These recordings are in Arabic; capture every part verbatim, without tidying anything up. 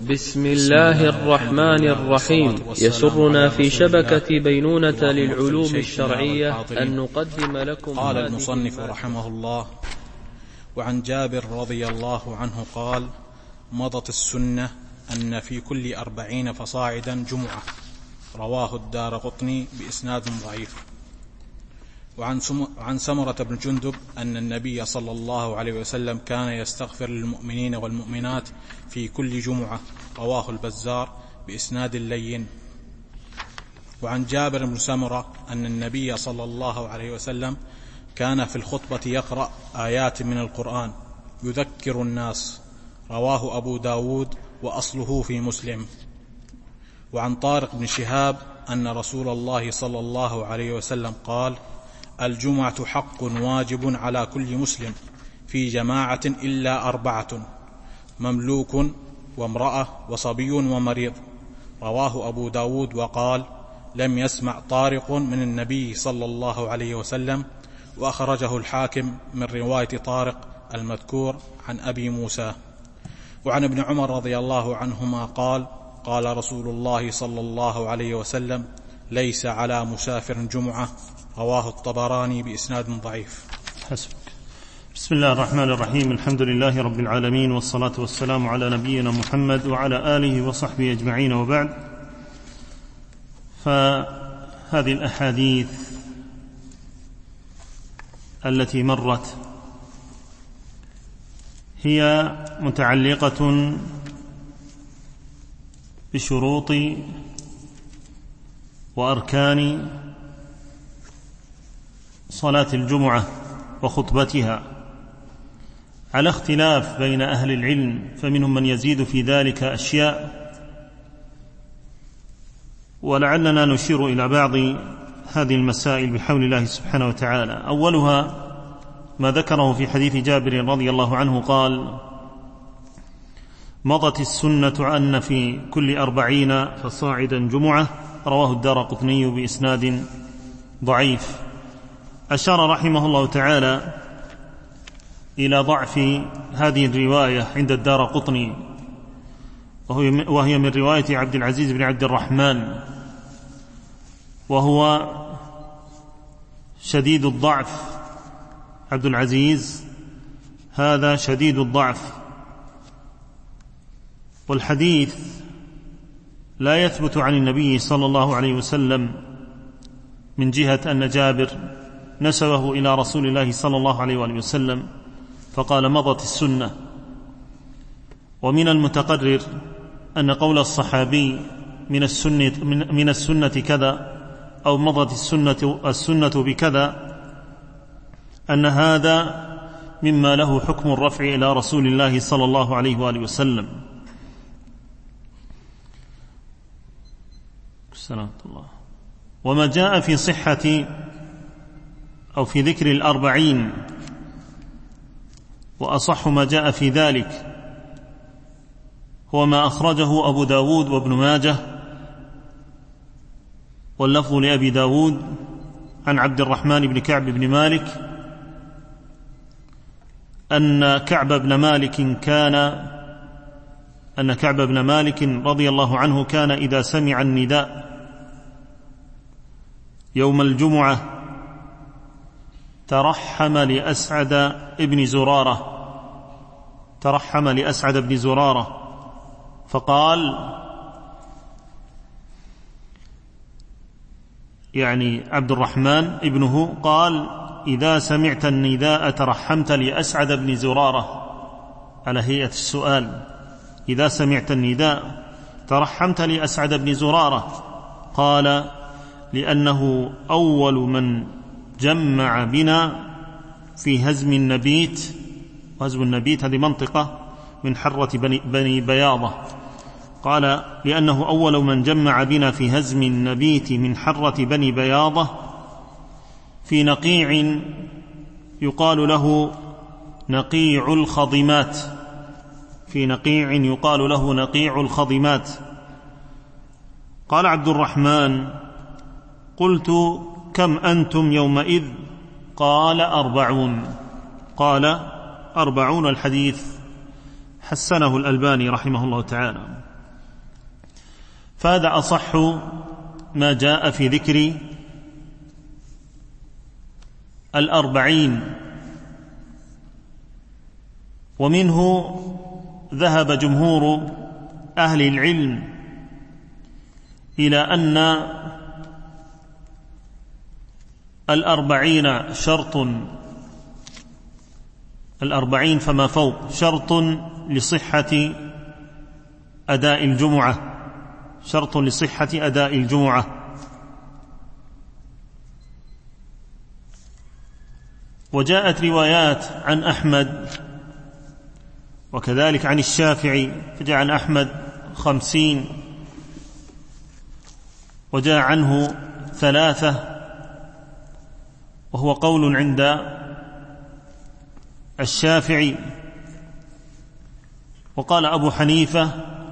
بسم الله الرحمن الرحيم. يسرنا في شبكة بينونة للعلوم الشرعية أن نقدم لكم. قال المصنف رحمه الله: وعن جابر رضي الله عنه قال: مضت السنة أن في كل أربعين فصاعدا جمعة، رواه الدارقطني بإسناد ضعيف. وعن عن سمرة بن جندب أن النبي صلى الله عليه وسلم كان يستغفر للمؤمنين والمؤمنات في كل جمعة، رواه البزار بإسناد لين. وعن جابر بن سمرة أن النبي صلى الله عليه وسلم كان في الخطبة يقرأ آيات من القرآن يذكر الناس، رواه أبو داود وأصله في مسلم. وعن طارق بن شهاب أن رسول الله صلى الله عليه وسلم قال: الجمعة حق واجب على كل مسلم في جماعة إلا أربعة: مملوك وامرأة وصبي ومريض، رواه أبو داود. وقال: لم يسمع طارق من النبي صلى الله عليه وسلم. وأخرجه الحاكم من رواية طارق المذكور عن أبي موسى. وعن ابن عمر رضي الله عنهما قال: قال رسول الله صلى الله عليه وسلم: ليس على مسافر جمعة، رواه الطبراني بإسناد ضعيف. حسبك. بسم الله الرحمن الرحيم. الحمد لله رب العالمين، والصلاة والسلام على نبينا محمد وعلى آله وصحبه أجمعين، وبعد. فهذه الأحاديث التي مرت هي متعلقة بشروط وأركان صلاة الجمعة وخطبتها على اختلاف بين أهل العلم، فمنهم من يزيد في ذلك أشياء، ولعلنا نشير إلى بعض هذه المسائل بحول الله سبحانه وتعالى. أولها ما ذكره في حديث جابر رضي الله عنه قال: مضت السنة أن في كل أربعين فصاعدا جمعة، رواه الدارقطني بإسناد ضعيف. أشار رحمه الله تعالى إلى ضعف هذه الرواية عند الدارقطني، وهي من رواية عبد العزيز بن عبد الرحمن، وهو شديد الضعف. عبد العزيز هذا شديد الضعف، والحديث لا يثبت عن النبي صلى الله عليه وسلم من جهة أن جابر نسبه إلى رسول الله صلى الله عليه وآله وسلم فقال: مضت السنة. ومن المتقرر أن قول الصحابي من السنة, من السنة كذا أو مضت السنة, السنة بكذا، أن هذا مما له حكم الرفع إلى رسول الله صلى الله عليه وآله وسلم. سلامة الله. وما جاء في صحة أو في ذكر الأربعين، وأصح ما جاء في ذلك هو ما أخرجه أبو داود وابن ماجه، واللفظ لأبي داود عن عبد الرحمن بن كعب بن مالك أن كعب بن مالك كان أن كعب بن مالك رضي الله عنه كان إذا سمع النداء يوم الجمعة ترحم لأسعد ابن زرارة ترحم لأسعد بن زرارة فقال، يعني عبد الرحمن ابنه قال: إذا سمعت النداء ترحمت لأسعد بن زرارة، على هيئة السؤال: إذا سمعت النداء ترحمت لأسعد بن زرارة. قال: لأنه أول من جمع بنا في هزم النبيت، وهزم النبيت هذه منطقة من حرة بني, بني بياضة. قال: لأنه أول من جمع بنا في هزم النبيت من حرة بني بياضة في نقيع يقال له نقيع الخضمات في نقيع يقال له نقيع الخضمات. قال عبد الرحمن: قلت: كم أنتم يومئذ؟ قال: أربعون. قال: أربعون. الحديث حسنه الألباني رحمه الله تعالى. فهذا أصح ما جاء في ذكر الأربعين. ومنه ذهب جمهور أهل العلم إلى أن الأربعين شرط، الأربعين فما فوق شرط لصحة أداء الجمعة، شرط لصحة أداء الجمعة. وجاءت روايات عن أحمد وكذلك عن الشافعي، فجاء عن أحمد خمسين وجاء عنه ثلاثة، وهو قول عند الشافعي. وقال أبو حنيفة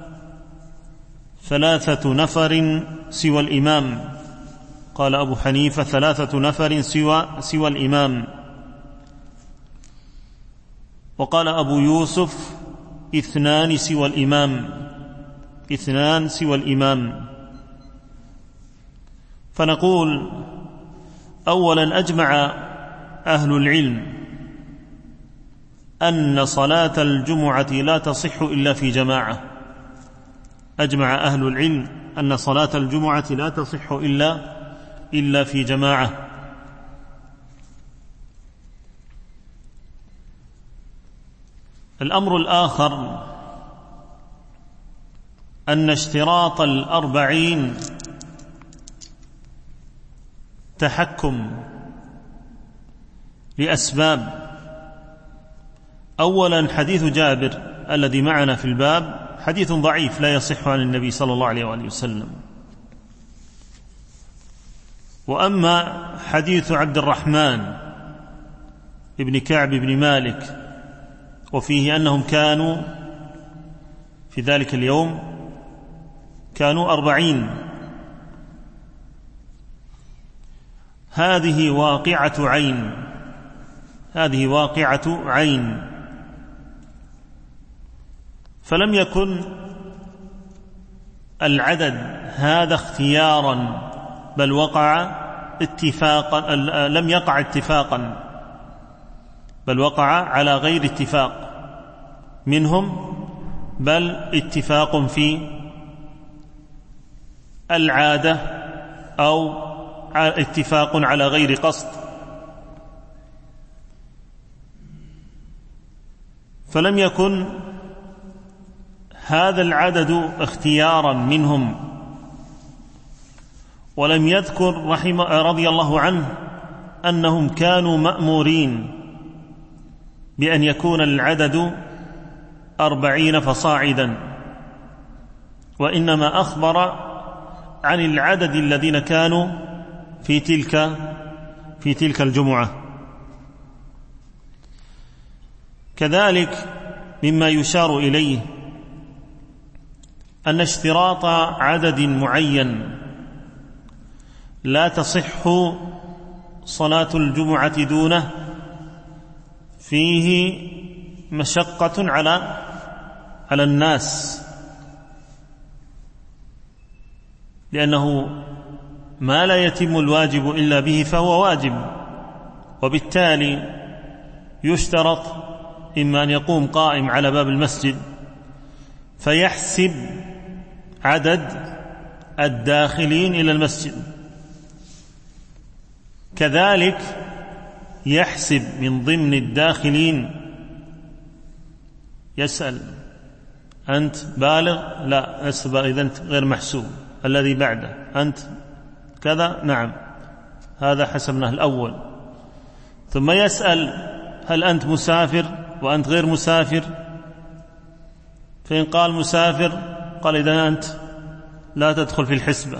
ثلاثة نفر سوى الإمام، قال أبو حنيفة ثلاثة نفر سوى, سوى الإمام. وقال أبو يوسف اثنان سوى الإمام، اثنان سوى الإمام. فنقول أولا أجمع أهل العلم أن صلاة الجمعة لا تصح إلا في جماعة، أجمع أهل العلم أن صلاة الجمعة لا تصح إلا, إلا في جماعة. الأمر الآخر أن اشتراط الأربعين تحكم لأسباب. أولا حديث جابر الذي معنا في الباب حديث ضعيف لا يصح عن النبي صلى الله عليه وآله وسلم. وأما حديث عبد الرحمن ابن كعب بن مالك وفيه أنهم كانوا في ذلك اليوم كانوا أربعين، هذه واقعة عين، هذه واقعة عين. فلم يكن العدد هذا اختيارا، بل وقع اتفاقا، لم يقع اتفاقا، بل وقع على غير اتفاق منهم، بل اتفاق في العادة أو اتفاق على غير قصد. فلم يكن هذا العدد اختيارا منهم. ولم يذكر رحمه رضي الله عنه أنهم كانوا مأمورين بأن يكون العدد أربعين فصاعدا، وإنما أخبر عن العدد الذين كانوا في تلك في تلك الجمعة. كذلك مما يشار إليه أن اشتراط عدد معين لا تصح صلاة الجمعة دونه فيه مشقة على على الناس، لأنه ما لا يتم الواجب إلا به فهو واجب، وبالتالي يشترط إما أن يقوم قائم على باب المسجد فيحسب عدد الداخلين إلى المسجد، كذلك يحسب من ضمن الداخلين يسأل أنت بالغ؟ لا، لست بالغ، إذن أنت غير محسوب. الذي بعده أنت كذا؟ نعم، هذا حسبناه الأول. ثم يسأل هل أنت مسافر وأنت غير مسافر؟ فإن قال مسافر قال إذن أنت لا تدخل في الحسبة.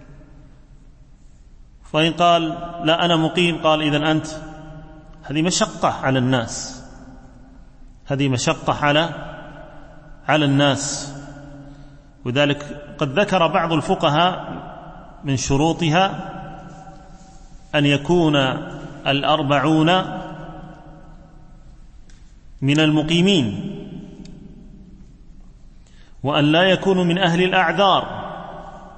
وإن قال لا أنا مقيم قال إذن أنت. هذه مشقة على الناس، هذه مشقة على على الناس. وذلك قد ذكر بعض الفقهاء من شروطها أن يكون الأربعون من المقيمين، وأن لا يكونوا من أهل الأعذار،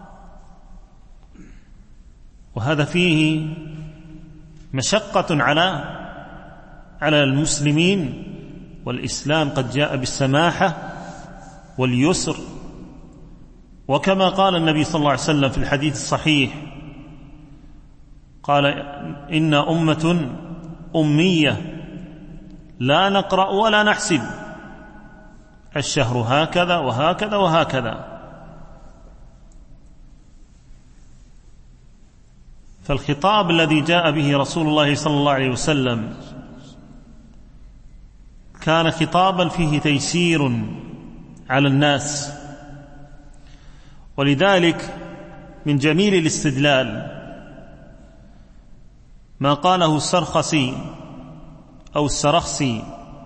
وهذا فيه مشقة على على المسلمين، والإسلام قد جاء بالسماحة واليسر. وكما قال النبي صلى الله عليه وسلم في الحديث الصحيح، قال: إن أمة أمية لا نقرأ ولا نحسب، الشهر هكذا وهكذا وهكذا. فالخطاب الذي جاء به رسول الله صلى الله عليه وسلم كان خطابا فيه تيسير على الناس، ولذلك من جميل الاستدلال ما قاله السرخسي أو السرخسي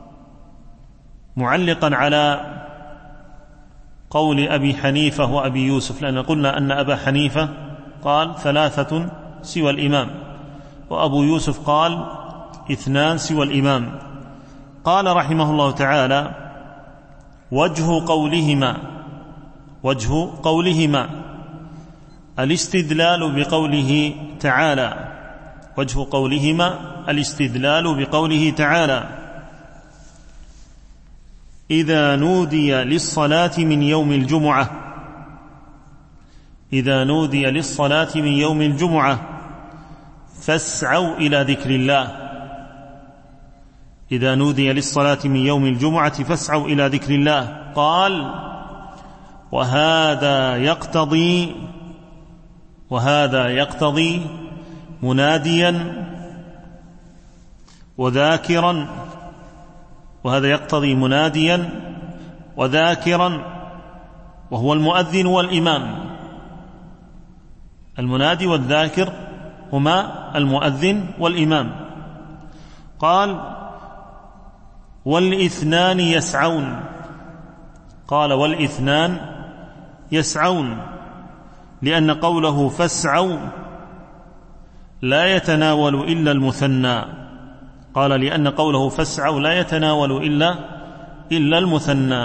معلقا على قول أبي حنيفة وأبي يوسف، لأن قلنا أن أبا حنيفة قال ثلاثة سوى الإمام، وأبو يوسف قال اثنان سوى الإمام. قال رحمه الله تعالى: وجه قولهما وجه قولهما الاستدلال بقوله تعالى وجه قولهما الاستدلال بقوله تعالى: إذا نودي للصلاة من يوم الجمعة إذا نودي للصلاة من يوم الجمعة فاسعوا إلى ذكر الله إذا نودي للصلاة من يوم الجمعة فاسعوا إلى ذكر الله. قال: وهذا يقتضي وهذا يقتضي مناديا وذاكرا وهذا يقتضي مناديا وذاكرا وهو المؤذن والإمام. المنادي والذاكر هما المؤذن والإمام. قال: والإثنان يسعون قال والإثنان يسعون لأن قوله فاسعوا لا يتناول إلا المثنى قال لأن قوله فاسعوا لا يتناول إلا إلا المثنى.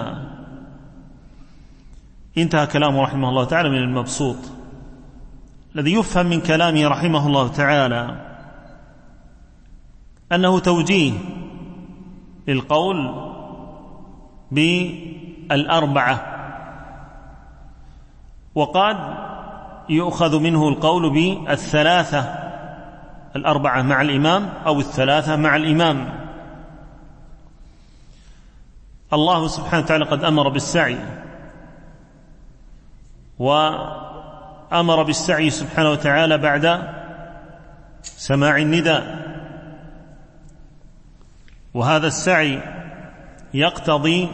انتهى كلامه رحمه الله تعالى من المبسوط. الذي يفهم من كلامه رحمه الله تعالى أنه توجيه للقول بالأربعة، وقد يؤخذ منه القول بالثلاثة، الأربعة مع الإمام أو الثلاثة مع الإمام. الله سبحانه وتعالى قد أمر بالسعي، وأمر بالسعي سبحانه وتعالى بعد سماع النداء، وهذا السعي يقتضي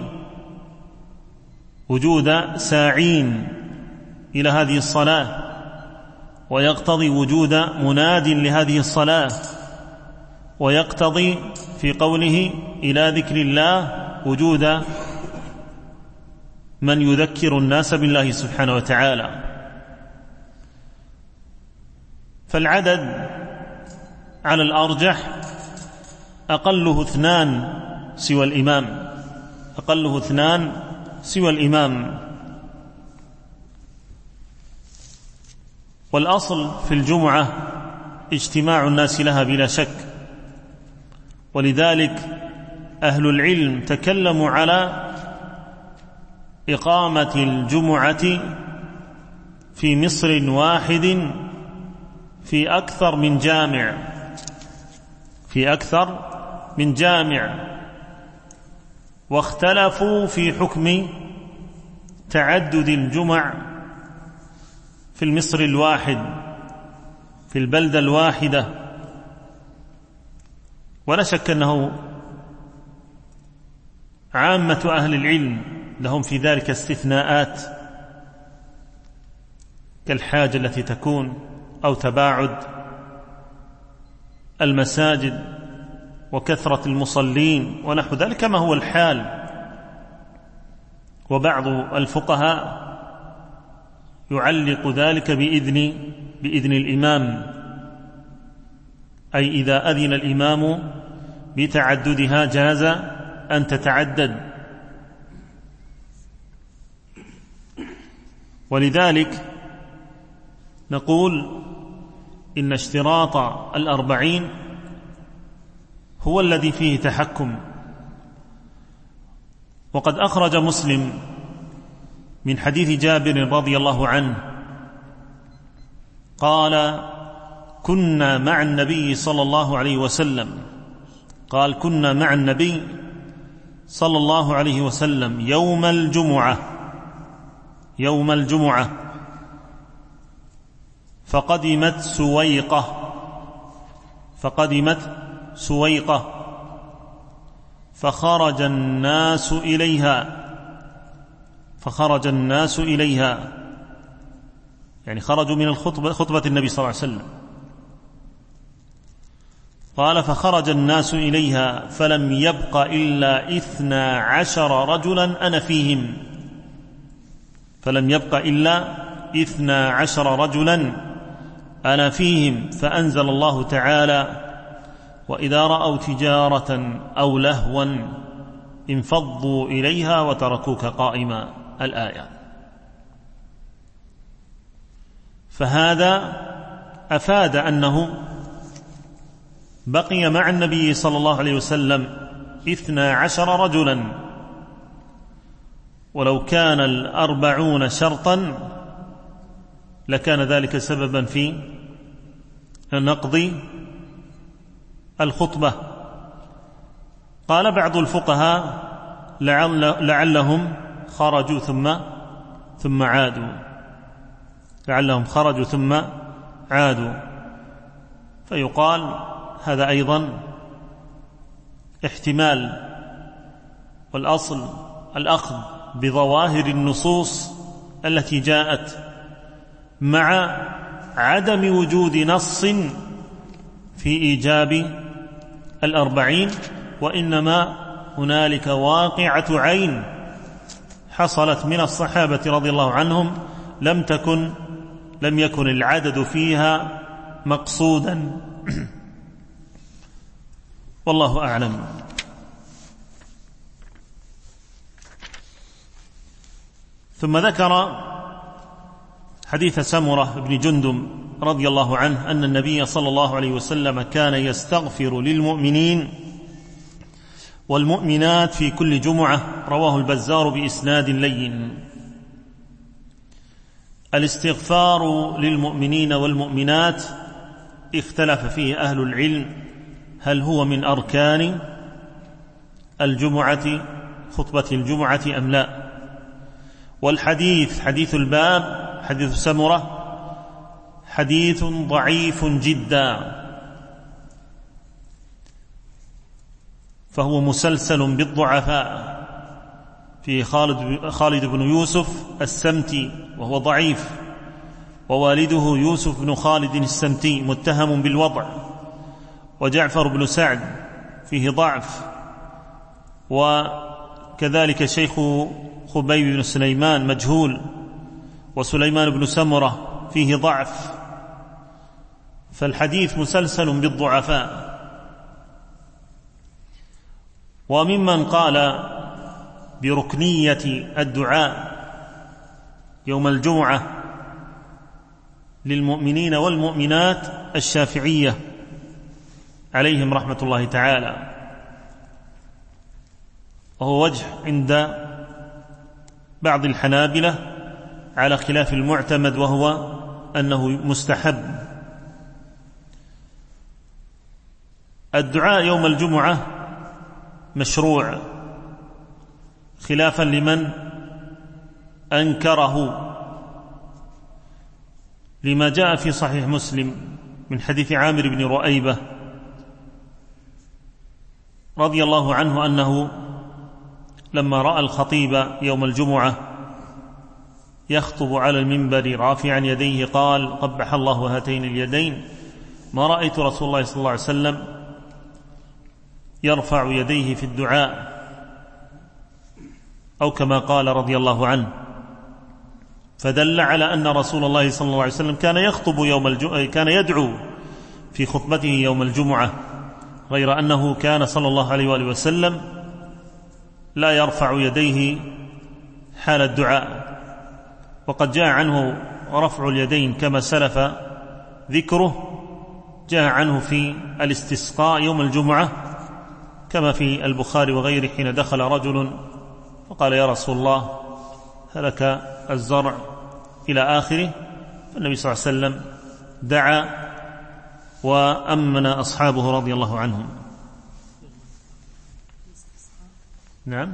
وجود ساعين إلى هذه الصلاة، ويقتضي وجود مناد لهذه الصلاة، ويقتضي في قوله إلى ذكر الله وجود من يذكر الناس بالله سبحانه وتعالى. فالعدد على الأرجح أقله اثنان سوى الإمام أقله اثنان سوى الإمام. والأصل في الجمعة اجتماع الناس لها بلا شك، ولذلك أهل العلم تكلموا على إقامة الجمعة في مصر واحد في أكثر من جامع في أكثر من جامع واختلفوا في حكم تعدد الجمع في المصر الواحد في البلدة الواحدة. ولا شك أنه عامة أهل العلم لهم في ذلك استثناءات، كالحاجة التي تكون أو تباعد المساجد وكثرة المصلين ونحو ذلك كما هو الحال. وبعض الفقهاء يعلق ذلك بإذن بإذن الإمام، أي إذا أذن الإمام بتعددها جاز أن تتعدد. ولذلك نقول إن اشتراط الأربعين هو الذي فيه تحكم. وقد أخرج مسلم من حديث جابر رضي الله عنه قال: كنا مع النبي صلى الله عليه وسلم قال كنا مع النبي صلى الله عليه وسلم يوم الجمعة يوم الجمعة فقدمت سويقة فقدمت سويقة فخرج الناس إليها فخرج الناس إليها يعني خرجوا من الخطبة خطبة النبي صلى الله عليه وسلم. قال: فخرج الناس إليها فلم يبق إلا إثنا عشر رجلا أنا فيهم فلم يبق إلا إثنا عشر رجلا أنا فيهم فأنزل الله تعالى: وإذا رأوا تجارة أو لهوا انفضوا إليها وتركوك قائما. الآية. فهذا أفاد أنه بقي مع النبي صلى الله عليه وسلم اثنا عشر رجلا، ولو كان الأربعون شرطا لكان ذلك سببا في نقض الخطبة. قال بعض الفقهاء: لعل لعلهم خرجوا ثم ثم عادوا لعلهم خرجوا ثم عادوا فيقال هذا أيضا احتمال، والأصل الأخذ بظواهر النصوص التي جاءت مع عدم وجود نص في إيجاب الأربعين، وإنما هنالك واقعة عين حصلت من الصحابة رضي الله عنهم لم تكن لم يكن العدد فيها مقصودا. والله أعلم. ثم ذكر حديث سمرة بن جندب رضي الله عنه أن النبي صلى الله عليه وسلم كان يستغفر للمؤمنين والمؤمنات في كل جمعة، رواه البزار بإسناد لين. الاستغفار للمؤمنين والمؤمنات اختلف فيه أهل العلم، هل هو من أركان الجمعة خطبة الجمعة أم لا؟ والحديث حديث الباب حديث سمرة حديث ضعيف جدا، فهو مسلسل بالضعفاء، في خالد, خالد بن يوسف السمتي وهو ضعيف، ووالده يوسف بن خالد السمتي متهم بالوضع، وجعفر بن سعد فيه ضعف، وكذلك شيخ خبيب بن سليمان مجهول، وسليمان بن سمرة فيه ضعف، فالحديث مسلسل بالضعفاء. وممن قال بركنية الدعاء يوم الجمعة للمؤمنين والمؤمنات الشافعية عليهم رحمة الله تعالى، وهو وجه عند بعض الحنابلة على خلاف المعتمد، وهو أنه مستحب. الدعاء يوم الجمعة مشروع خلافا لمن أنكره، لما جاء في صحيح مسلم من حديث عامر بن رؤيبة رضي الله عنه أنه لما رأى الخطيب يوم الجمعة يخطب على المنبر رافعا يديه قال: قبح الله هاتين اليدين، ما رأيت رسول الله صلى الله عليه وسلم يرفع يديه في الدعاء، أو كما قال رضي الله عنه، فدل على أن رسول الله صلى الله عليه وسلم كان يخطب يوم الجمعة، كان يدعو في خطبته يوم الجمعة، غير أنه كان صلى الله عليه وآله وسلم لا يرفع يديه حال الدعاء. وقد جاء عنه رفع اليدين كما سلف ذكره جاء عنه في الاستسقاء يوم الجمعة كما في البخاري وغيره، حين دخل رجل فقال يا رسول الله هلك الزرع إلى آخره، فالنبي صلى الله عليه وسلم دعا وأمن أصحابه رضي الله عنهم. نعم،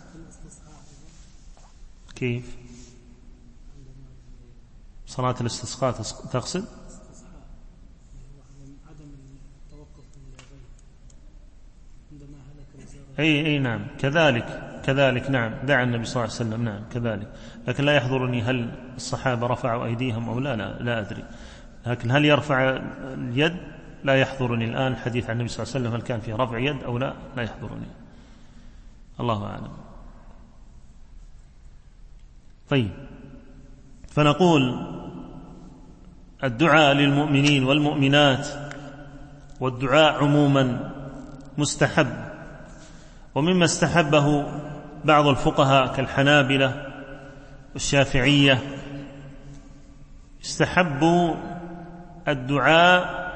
كيف صلاة الاستسقاء تقصد؟ أي أي نعم كذلك كذلك نعم دعا النبي صلى الله عليه وسلم، نعم كذلك، لكن لا يحضرني هل الصحابة رفعوا أيديهم أو لا لا, لا أدري، لكن هل يرفع اليد لا يحضرني الآن. الحديث عن النبي صلى الله عليه وسلم هل كان فيه رفع يد أو لا لا يحضرني، الله أعلم. طيب، فنقول الدعاء للمؤمنين والمؤمنات والدعاء عموما مستحب، ومما استحبه بعض الفقهاء كالحنابلة والشافعية استحبوا الدعاء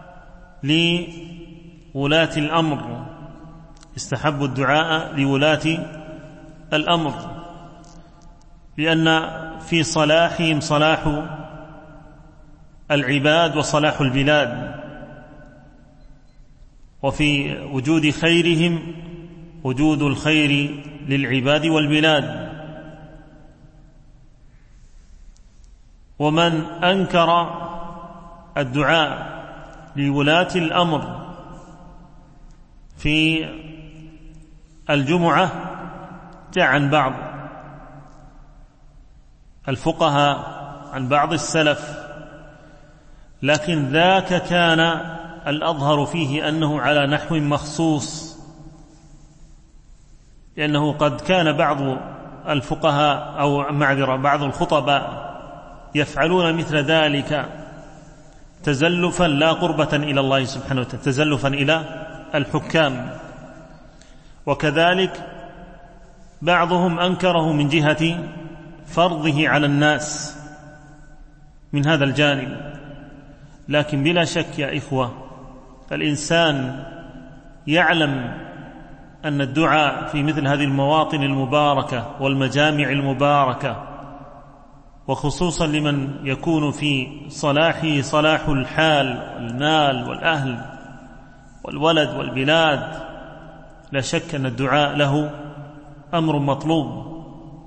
لولاة الأمر، استحبوا الدعاء لولاة الأمر، لأن في صلاحهم صلاح العباد وصلاح البلاد، وفي وجود خيرهم وجود الخير للعباد والبلاد. ومن أنكر الدعاء لولاة الأمر في الجمعة جاء عن بعض الفقهاء عن بعض السلف، لكن ذاك كان الأظهر فيه أنه على نحو مخصوص، لأنه قد كان بعض الفقهاء أو معذرة بعض الخطباء يفعلون مثل ذلك تزلفا لا قربة إلى الله سبحانه وتعالى، تزلفا إلى الحكام، وكذلك بعضهم أنكره من جهة فرضه على الناس من هذا الجانب. لكن بلا شك يا إخوة الإنسان يعلم أن الدعاء في مثل هذه المواطن المباركة والمجامع المباركة، وخصوصا لمن يكون في صلاحه صلاح الحال والمال والأهل والولد والبلاد، لا شك أن الدعاء له أمر مطلوب،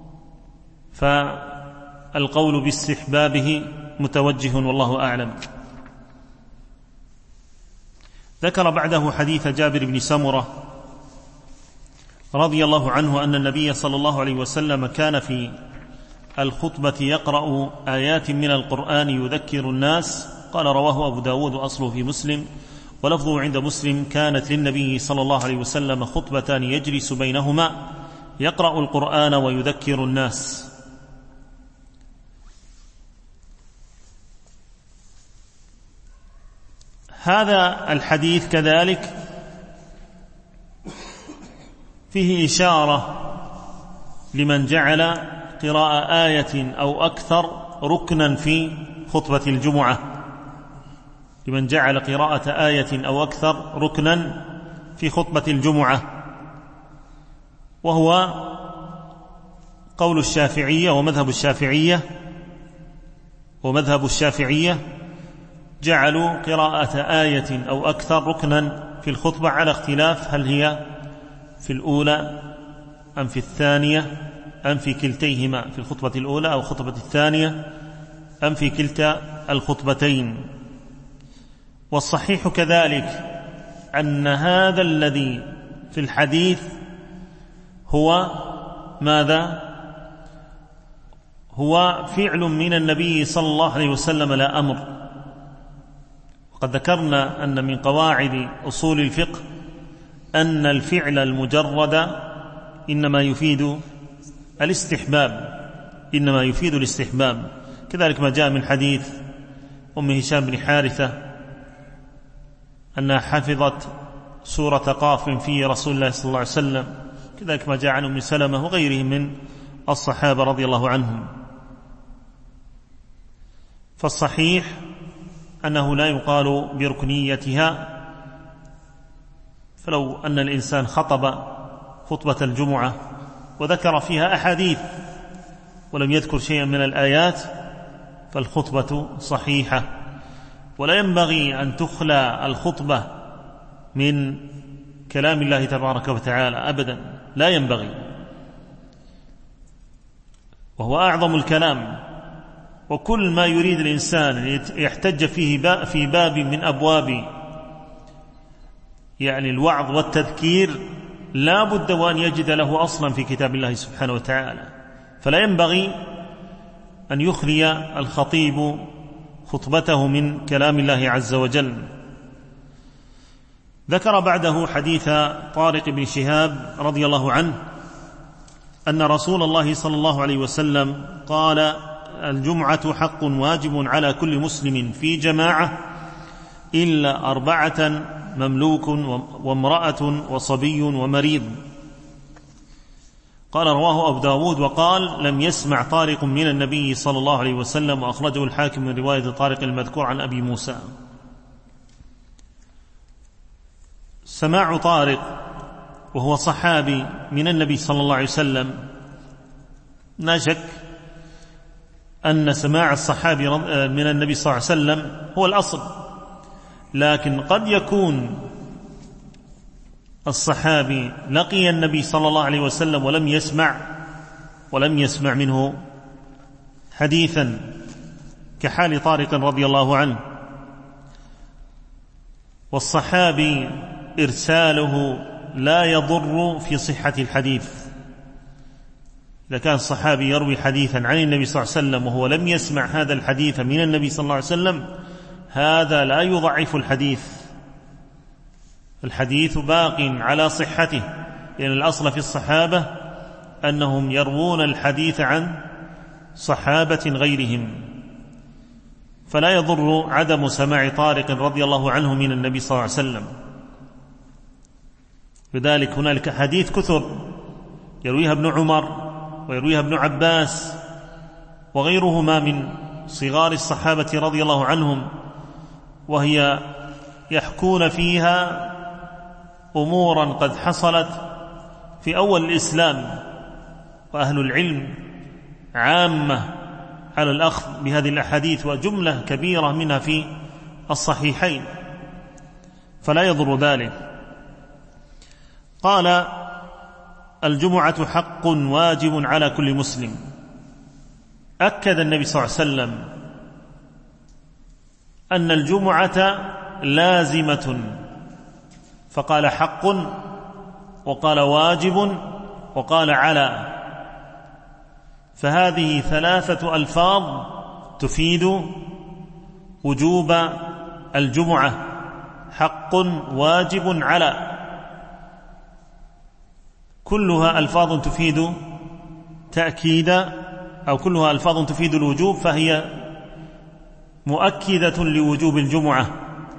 فالقول باستحبابه متوجه والله أعلم. ذكر بعده حديث جابر بن سمرة رضي الله عنه أن النبي صلى الله عليه وسلم كان في الخطبة يقرأ آيات من القرآن يذكر الناس. قال رواه أبو داود وأصله في مسلم، ولفظه عند مسلم كانت للنبي صلى الله عليه وسلم خطبتان يجلس بينهما يقرأ القرآن ويذكر الناس. هذا الحديث كذلك فيه إشارة لمن جعل قراءة آية أو أكثر ركنا في خطبة الجمعة، لمن جعل قراءة آية أو أكثر ركنا في خطبة الجمعة، وهو قول الشافعية ومذهب الشافعية ومذهب الشافعية جعلوا قراءة آية أو أكثر ركنا في الخطبة على اختلاف هل هي في الأولى أم في الثانية أم في كلتيهما، في الخطبة الأولى أو الخطبة الثانية أم في كلتا الخطبتين. والصحيح كذلك أن هذا الذي في الحديث هو ماذا؟ هو فعل من النبي صلى الله عليه وسلم لا أمر. وقد ذكرنا أن من قواعد أصول الفقه أن الفعل المجرد إنما يفيد الاستحباب، إنما يفيد الاستحباب. كذلك ما جاء من حديث أم هشام بن حارثة أنها حفظت سورة قاف في رسول الله صلى الله عليه وسلم، كذلك ما جاء عن أم سلمة وغيرهم من الصحابة رضي الله عنهم. فالصحيح أنه لا يقال بركنيتها. فلو أن الإنسان خطب خطبة الجمعة وذكر فيها أحاديث ولم يذكر شيئا من الآيات فالخطبة صحيحة، ولا ينبغي أن تخلى الخطبة من كلام الله تبارك وتعالى أبدا، لا ينبغي، وهو أعظم الكلام. وكل ما يريد الإنسان يحتج فيه في باب من أبواب يعني الوعظ والتذكير لا بد وأن يجد له أصلا في كتاب الله سبحانه وتعالى، فلا ينبغي أن يخلي الخطيب خطبته من كلام الله عز وجل. ذكر بعده حديث طارق بن شهاب رضي الله عنه أن رسول الله صلى الله عليه وسلم قال: الجمعة حق واجب على كل مسلم في جماعة إلا أربعة: مملوك وامرأة وصبي ومريض. قال رواه أبو داود وقال: لم يسمع طارق من النبي صلى الله عليه وسلم، وأخرجه الحاكم من رواية طارق المذكور عن أبي موسى. سماع طارق وهو صحابي من النبي صلى الله عليه وسلم، لا شك أن سماع الصحابي من النبي صلى الله عليه وسلم هو الأصل، لكن قد يكون الصحابي لقي النبي صلى الله عليه وسلم ولم يسمع ولم يسمع منه حديثا، كحال طارق رضي الله عنه. والصحابي إرساله لا يضر في صحة الحديث. إذا كان الصحابي يروي حديثا عن النبي صلى الله عليه وسلم وهو لم يسمع هذا الحديث من النبي صلى الله عليه وسلم، هذا لا يضعف الحديث، الحديث باق على صحته، لأن الأصل في الصحابة أنهم يروون الحديث عن صحابة غيرهم، فلا يضر عدم سماع طارق رضي الله عنه من النبي صلى الله عليه وسلم. لذلك هنالك حديث كثر يرويها ابن عمر ويرويها ابن عباس وغيرهما من صغار الصحابة رضي الله عنهم، وهي يحكون فيها أمورا قد حصلت في أول الإسلام، وأهل العلم عامة على الأخذ بهذه الأحاديث، وجملة كبيرة منها في الصحيحين، فلا يضر ذلك. قال: الجمعة حق واجب على كل مسلم. أكد النبي صلى الله عليه وسلم أن الجمعة لازمة، فقال حق وقال واجب وقال على، فهذه ثلاثة ألفاظ تفيد وجوب الجمعة: حق واجب على، كلها ألفاظ تفيد تأكيدا، أو كلها ألفاظ تفيد الوجوب، فهي مؤكدة لوجوب الجمعة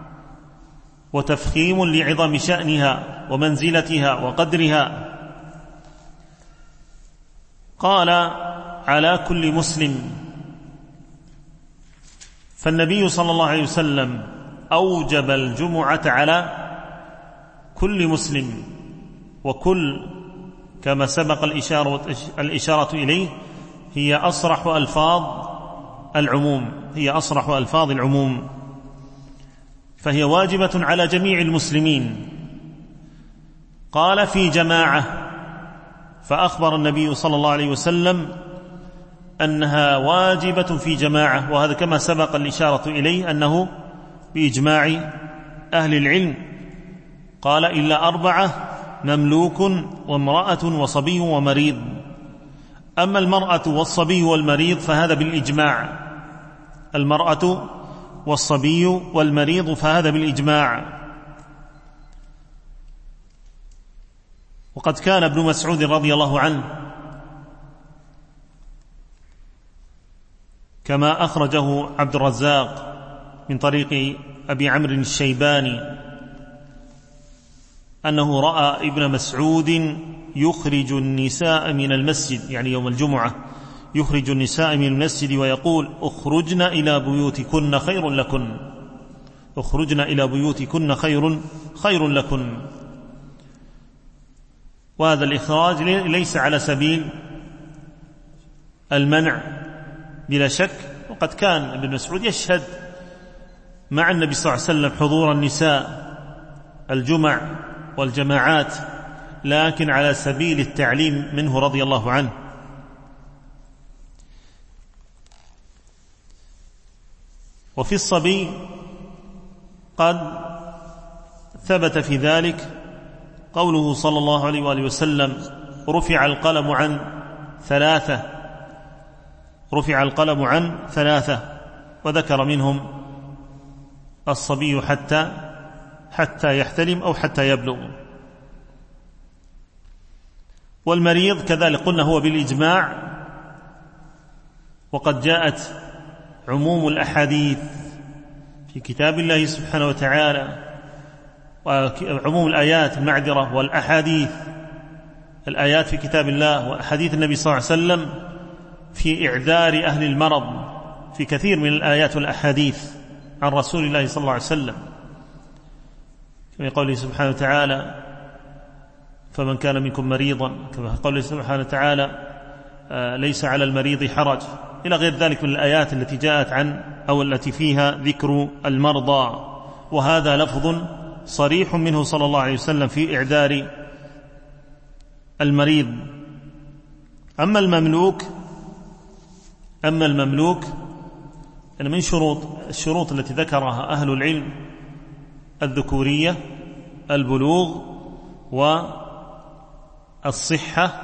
وتفخيم لعظم شأنها ومنزلتها وقدرها. قال: على كل مسلم، فالنبي صلى الله عليه وسلم أوجب الجمعة على كل مسلم، وكل كما سبق الإشارة, الإشارة إليه هي أصرح ألفاظ العموم، هي أصرح ألفاظ العموم، فهي واجبة على جميع المسلمين. قال: في جماعة، فأخبر النبي صلى الله عليه وسلم أنها واجبة في جماعة، وهذا كما سبق الإشارة إليه أنه بإجماع أهل العلم. قال: إلا أربعة: مملوك وامرأة وصبي ومريض. أما المرأة والصبي والمريض فهذا بالإجماع، المرأة والصبي والمريض فهذا بالإجماع. وقد كان ابن مسعود رضي الله عنه كما أخرجه عبد الرزاق من طريق أبي عمرو الشيباني أنه رأى ابن مسعود يخرج النساء من المسجد، يعني يوم الجمعة يخرج النساء من المسجد ويقول: اخرجن إلى بيوتكن خير لكن، اخرجن إلى بيوتكن خير خير لكن. وهذا الإخراج ليس على سبيل المنع بلا شك، وقد كان ابن مسعود يشهد مع النبي صلى الله عليه وسلم حضور النساء الجمع والجماعات، لكن على سبيل التعليم منه رضي الله عنه. وفي الصبي قد ثبت في ذلك قوله صلى الله عليه وآله وسلم: رفع القلم عن ثلاثة رفع القلم عن ثلاثة وذكر منهم الصبي حتى حتى يحتلم أو حتى يبلغ. والمريض كذلك قلنا هو بالإجماع، وقد جاءت عموم الأحاديث في كتاب الله سبحانه وتعالى، وعموم الآيات المعذرة والأحاديث، الآيات في كتاب الله وأحاديث النبي صلى الله عليه وسلم في إعذار أهل المرض في كثير من الآيات والأحاديث عن رسول الله صلى الله عليه وسلم، كما قوله سبحانه وتعالى: فمن كان منكم مريضا، كما قوله سبحانه وتعالى: ليس على المريض حرج، إلى غير ذلك من الآيات التي جاءت عن أو التي فيها ذكر المرضى. وهذا لفظ صريح منه صلى الله عليه وسلم في إعذار المريض. أما المملوك أما المملوك أن من شروط الشروط التي ذكرها أهل العلم الذكورية البلوغ والصحة،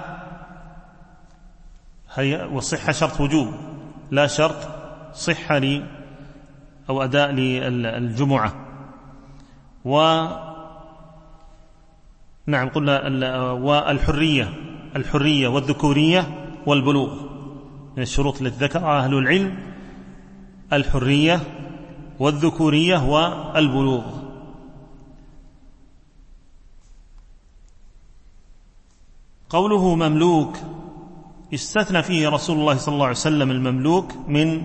والصحة شرط وجوب لا شرط صحة لي أو أداء للجمعة. و نعم قلنا والحرية الحرية والذكورية والبلوغ من الشروط التي ذكرها أهل العلم: الحرية والذكورية والبلوغ. قوله مملوك استثنى فيه رسول الله صلى الله عليه وسلم المملوك من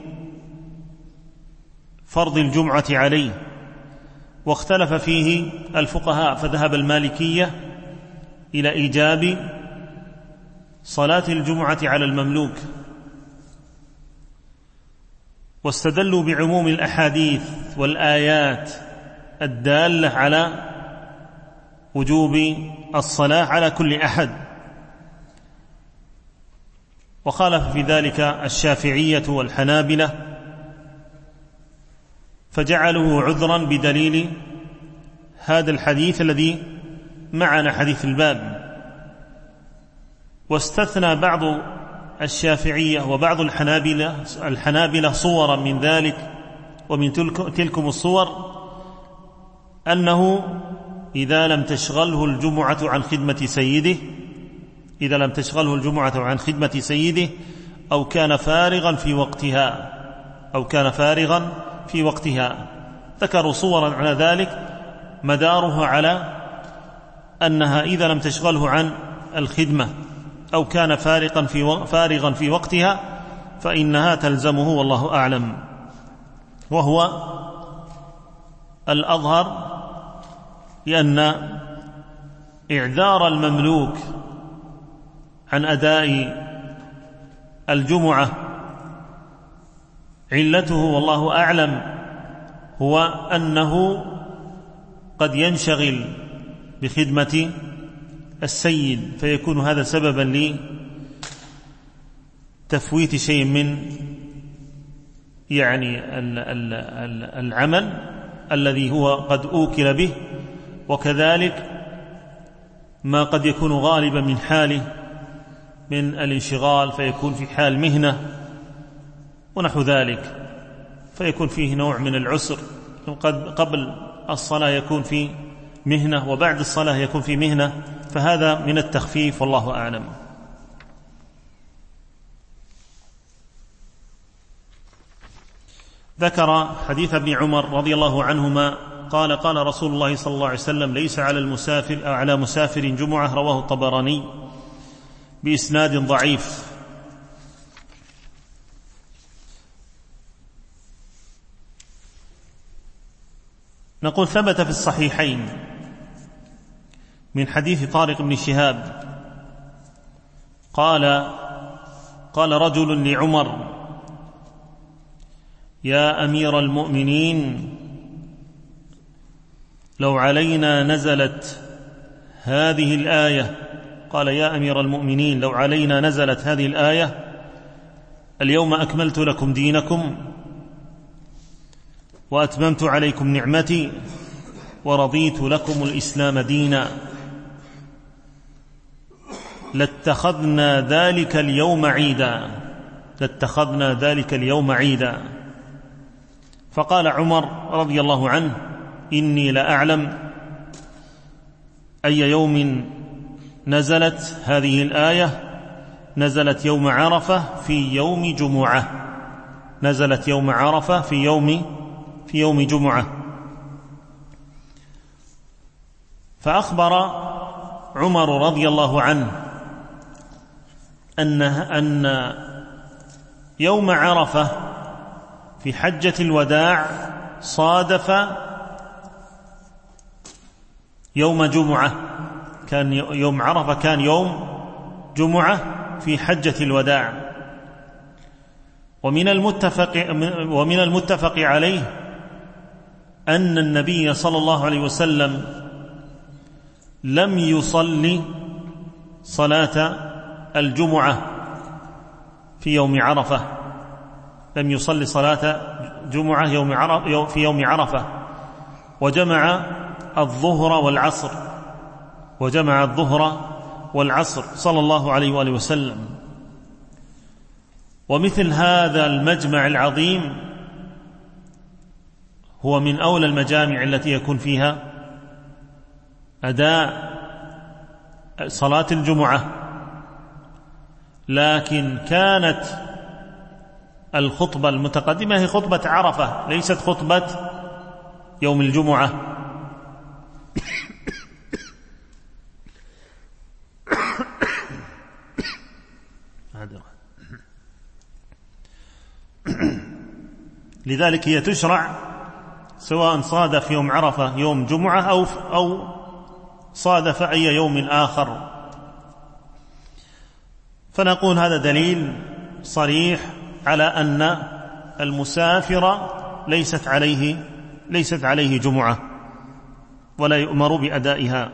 فرض الجمعة عليه، واختلف فيه الفقهاء، فذهب المالكية إلى إيجاب صلاة الجمعة على المملوك، واستدلوا بعموم الأحاديث والآيات الدالة على وجوب الصلاة على كل أحد. وخالف في ذلك الشافعية والحنابلة، فجعلوه عذرا بدليل هذا الحديث الذي معنا حديث الباب. واستثنى بعض الشافعية وبعض الحنابلة الحنابلة صورا من ذلك، ومن تلكم الصور أنه إذا لم تشغله الجمعة عن خدمة سيده إذا لم تشغله الجمعة عن خدمة سيده أو كان فارغا في وقتها أو كان فارغا في وقتها ذكروا صورا على ذلك مدارها على أنها إذا لم تشغله عن الخدمة أو كان فارغا في فارغا في وقتها فإنها تلزمه، والله أعلم. وهو الأظهر، لأن إعذار المملوك عن أداء الجمعة علته والله أعلم هو أنه قد ينشغل بخدمة السيد، فيكون هذا سببا لتفويت شيء من يعني العمل الذي هو قد أوكل به، وكذلك ما قد يكون غالبا من حاله من الانشغال فيكون في حال مهنة ونحو ذلك، فيكون فيه نوع من العسر، قد قبل الصلاة يكون في مهنة وبعد الصلاة يكون في مهنة، فهذا من التخفيف والله أعلم. ذكر حديث ابن عمر رضي الله عنهما قال: قال رسول الله صلى الله عليه وسلم: ليس على المسافر أو على مسافر جمعة، رواه الطبراني بإسناد ضعيف. نقول ثبت في الصحيحين من حديث طارق بن شهاب قال قال رجل لعمر: يا أمير المؤمنين، لو علينا نزلت هذه الآية قال يا أمير المؤمنين لو علينا نزلت هذه الآية: اليوم أكملت لكم دينكم وأتممت عليكم نعمتي ورضيت لكم الإسلام دينا، لاتخذنا ذلك اليوم عيدا لاتخذنا ذلك اليوم عيدا. فقال عمر رضي الله عنه: إني لأعلم أي يوم نزلت هذه الآية. نزلت يوم عرفة في يوم جمعة نزلت يوم عرفة في يوم في يوم جمعة. فأخبر عمر رضي الله عنه أن أن يوم عرفة في حجة الوداع صادف يوم جمعة، كان يوم عرفة كان يوم جمعة في حجة الوداع. ومن المتفق ومن المتفق عليه أن النبي صلى الله عليه وسلم لم يصلي صلاة الجمعة في يوم عرفة لم يصلي صلاة جمعة يوم عرفة في يوم عرفة وجمع الظهر والعصر وجمع الظهر والعصر صلى الله عليه وآله وسلم. ومثل هذا المجمع العظيم هو من أولى المجامع التي يكون فيها أداء صلاة الجمعة، لكن كانت الخطبة المتقدمة هي خطبة عرفة ليست خطبة يوم الجمعة. لذلك هي تشرع سواء صادف يوم عرفة يوم جمعة أو أو صادف أي يوم آخر. فنقول هذا دليل صريح على أن المسافر ليست عليه ليست عليه جمعة ولا يؤمر بأدائها.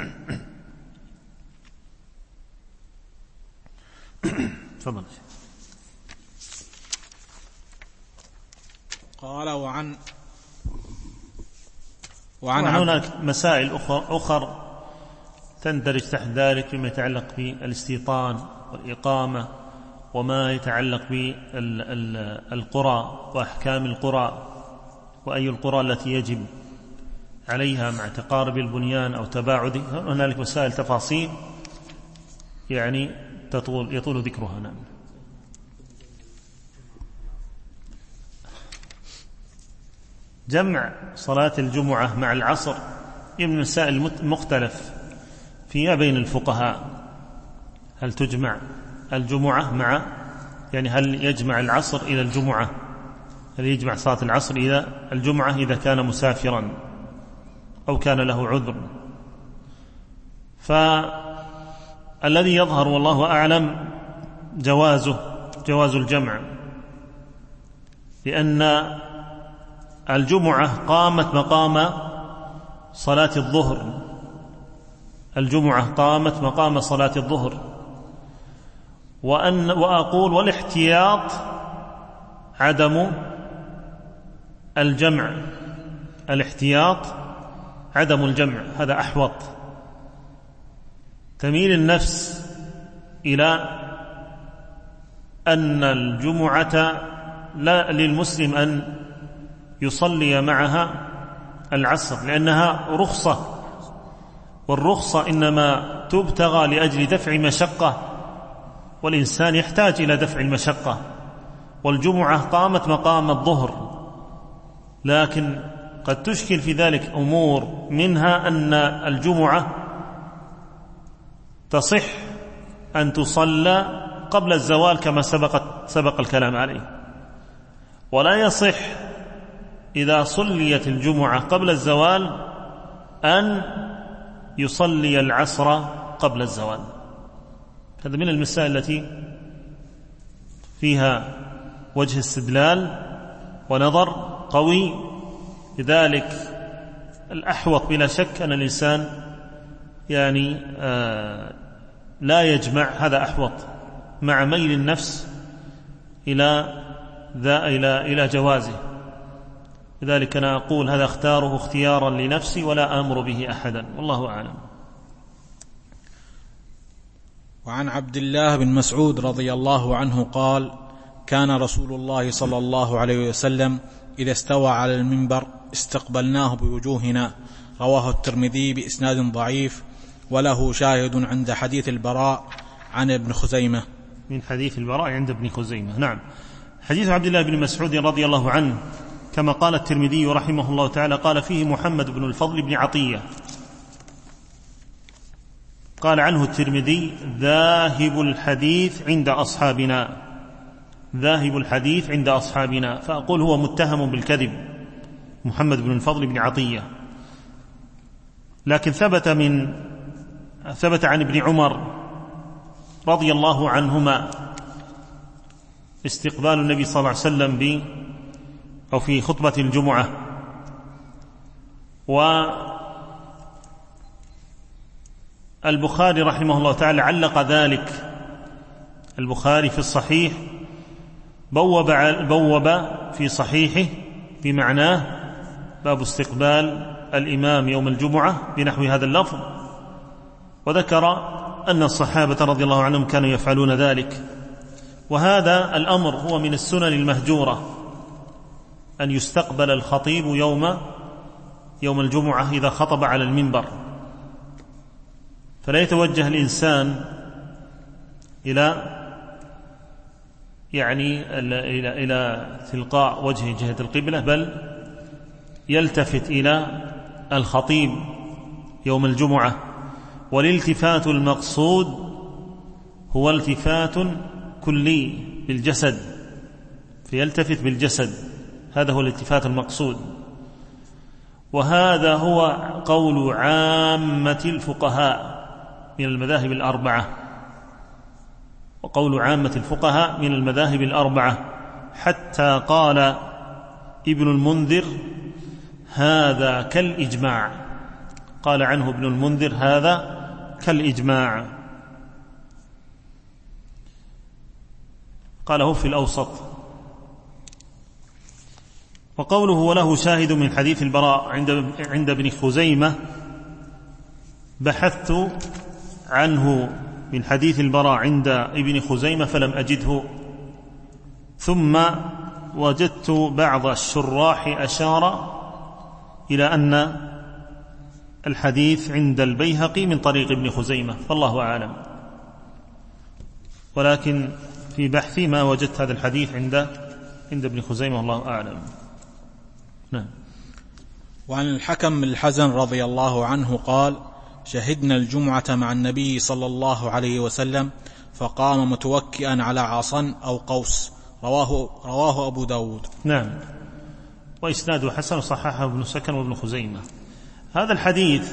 تفضل. قال وعن وعن هناك مسائل أخر, أخر تندرج تحت ذلك فيما يتعلق بالاستيطان والإقامة وما يتعلق بالقرى وأحكام القرى وأي القرى التي يجب عليها مع تقارب البنيان أو تباعده. هنالك مسائل تفاصيل يعني تطول يطول ذكرها. نعم. جمع صلاة الجمعة مع العصر من مسائل مختلف فيها بين الفقهاء. هل تجمع الجمعة مع يعني هل يجمع العصر إلى الجمعة هل يجمع صلاة العصر إلى الجمعة إذا كان مسافرا أو كان له عذر؟ فالذي يظهر والله أعلم جوازه جواز الجمع، لأن الجمعة قامت مقام صلاة الظهر الجمعة قامت مقام صلاة الظهر وأن وأقول والاحتياط عدم الجمع الاحتياط عدم الجمع هذا أحوط. تميل النفس إلى أن الجمعة لا للمسلم أن يصلي معها العصر لأنها رخصة، والرخصة إنما تبتغى لأجل دفع مشقة، والإنسان يحتاج إلى دفع المشقة. والجمعة قامت مقام الظهر، لكن قد تشكل في ذلك أمور، منها أن الجمعة تصح أن تصلى قبل الزوال كما سبقت سبق الكلام عليه، ولا يصح إذا صليت الجمعة قبل الزوال أن يصلي العصر قبل الزوال. هذا من المسائل التي فيها وجه استدلال ونظر قوي. لذلك الأحوط بلا شك أن الإنسان يعني آه لا يجمع، هذا أحوط، مع ميل النفس إلى ذا إلى إلى جوازه. لذلك أنا أقول هذا اختاره اختيارا لنفسي ولا آمر به أحدا، والله أعلم. وعن عبد الله بن مسعود رضي الله عنه قال: كان رسول الله صلى الله عليه وسلم إذا استوى على المنبر استقبلناه بوجوهنا. رواه الترمذي بإسناد ضعيف، وله شاهد عند حديث البراء عن ابن خزيمة. من حديث البراء عند ابن خزيمة. نعم. حديث عبد الله بن مسعود رضي الله عنه كما قال الترمذي رحمه الله تعالى قال فيه محمد بن الفضل بن عطية، قال عنه الترمذي: ذاهب الحديث عند أصحابنا، ذاهب الحديث عند أصحابنا. فأقول هو متهم بالكذب، محمد بن الفضل بن عطية. لكن ثبت من ثبت عن ابن عمر رضي الله عنهما استقبال النبي صلى الله عليه وسلم ب أو في خطبة الجمعة. والبخاري رحمه الله تعالى علق ذلك، البخاري في الصحيح بوب بوب في صحيحه بمعناه باب استقبال الإمام يوم الجمعة بنحو هذا اللفظ، وذكر أن الصحابة رضي الله عنهم كانوا يفعلون ذلك. وهذا الأمر هو من السنن المهجورة، أن يستقبل الخطيب يوم يوم الجمعة إذا خطب على المنبر، فلا يتوجه الإنسان إلى يعني إلى إلى تلقاء وجه جهة القبلة، بل يلتفت إلى الخطيب يوم الجمعة. والالتفات المقصود هو التفات كلي بالجسد، فيلتفت بالجسد، هذا هو الالتفات المقصود. وهذا هو قول عامة الفقهاء من المذاهب الأربعة، وقول عامة الفقهاء من المذاهب الأربعة، حتى قال ابن المنذر: هذا كالإجماع. قال عنه ابن المنذر: هذا كالإجماع. قاله في الأوسط. وقوله وله شاهد من حديث البراء عند عند ابن خزيمة، بحثت عنه من حديث البراء عند ابن خزيمة فلم أجده، ثم وجدت بعض الشراح أشار إلى أن الحديث عند البيهقي من طريق ابن خزيمة، فالله أعلم. ولكن في بحثي ما وجدت هذا الحديث عند عند ابن خزيمة، الله أعلم. نعم. وعن الحكم الحزن رضي الله عنه قال: شهدنا الجمعة مع النبي صلى الله عليه وسلم فقام متوكئا على عصا أو قوس. رواه, رواه أبو داود. نعم. وإسناده حسن، صححه ابن سكن وابن خزيمة. هذا الحديث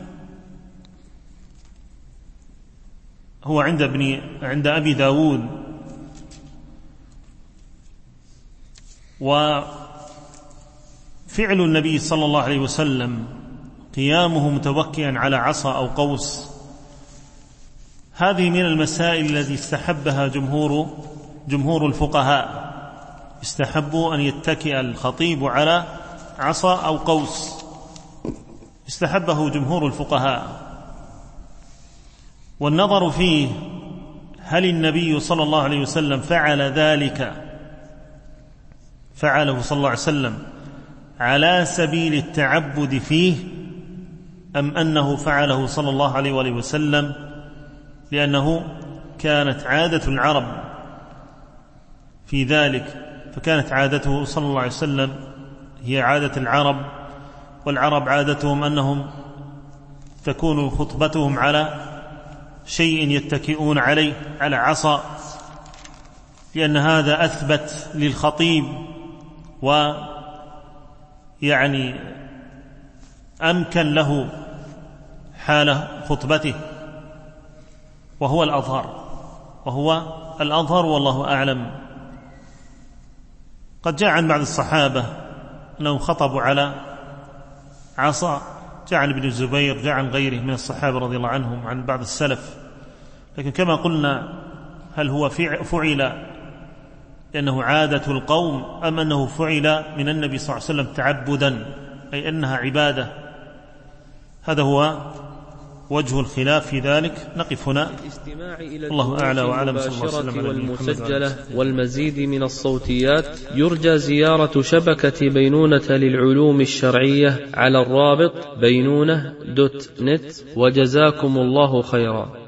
هو عند ابن عند أبي داود، وفعل النبي صلى الله عليه وسلم قيامه متوكئا على عصا أو قوس، هذه من المسائل التي استحبها جمهور جمهور الفقهاء، استحبوا أن يتكئ الخطيب على عصا أو قوس، استحبه جمهور الفقهاء. والنظر فيه هل النبي صلى الله عليه وسلم فعل ذلك فعله صلى الله عليه وسلم على سبيل التعبد فيه، أم أنه فعله صلى الله عليه وآله وسلم لأنه كانت عادة العرب في ذلك، فكانت عادته صلى الله عليه وسلم هي عادة العرب، والعرب عادتهم أنهم تكون خطبتهم على شيء يتكئون عليه، على عصا، لأن هذا أثبت للخطيب يعني أمكن له حال خطبته، وهو الأظهر وهو الأظهر والله أعلم. قد جاء عن بعض الصحابة أنهم خطبوا على عصا، جاء عن ابن الزبير، جاء عن غيره من الصحابة رضي الله عنهم، عن بعض السلف. لكن كما قلنا، هل هو فعل لأنه عادة القوم، أم أنه فعل من النبي صلى الله عليه وسلم تعبدا، أي أنها عبادة؟ هذا هو وجه الخلاف في ذلك. نقف هنا، الله أعلى وأعلم. صلى الله عليه وسلم والمسجلة والمزيد من الصوتيات. يرجى زيارة شبكة بينونة للعلوم الشرعية على الرابط بينونة دوت نت، وجزاكم الله خيرا.